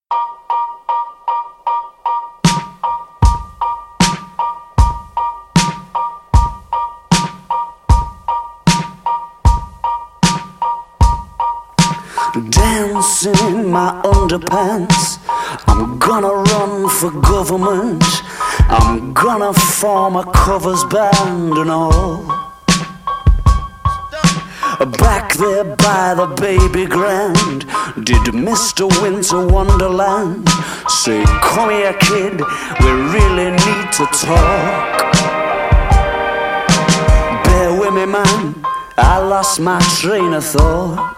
Dancing in my underpants, I'm gonna run for government. I'm gonna form a covers band and all. Back there by the baby grand, did Mr. Winter Wonderland say, "Come here kid, we really need to talk"? Bear with me man, I lost my train of thought.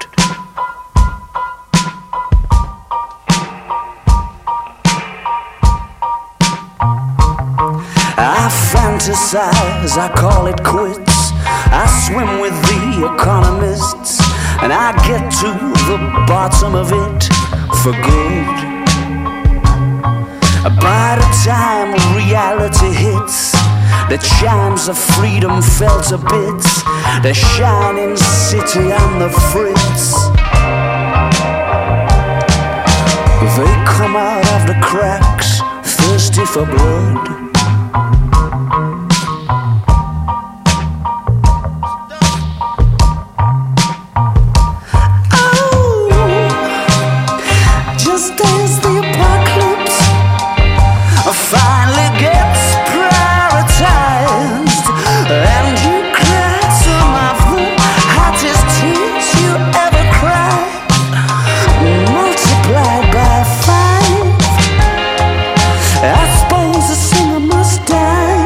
I fantasize, I call it quits. I swim with the economists, and I get to the bottom of it for good. By the time reality hits, the chimes of freedom fell to bits. The shining city on the fritz. They come out of the cracks, thirsty for blood. Finally gets prioritized, and you cried some of the hottest tears you ever cried, multiplied by 5. I suppose the singer must die.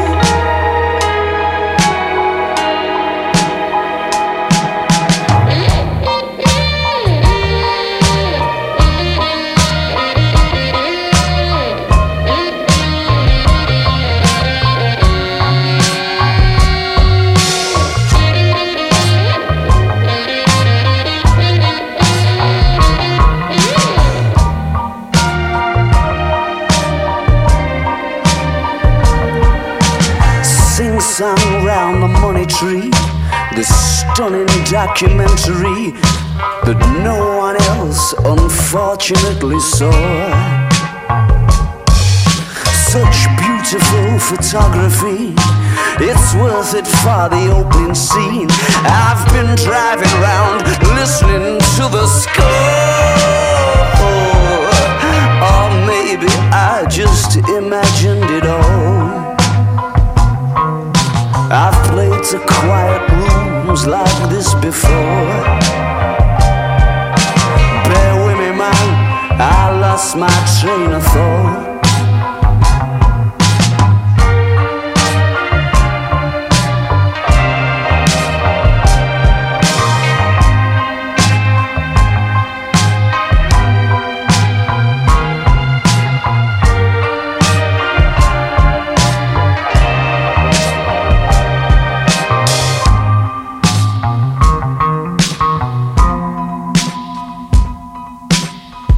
Sing-song round the money tree, this stunning documentary that no one else unfortunately saw. Such beautiful photography, it's worth it for the opening scene. I've been driving round listening to the score, or maybe I just imagined it all. I've played to quiet rooms like this before. Bear with me man, I lost my train of thought.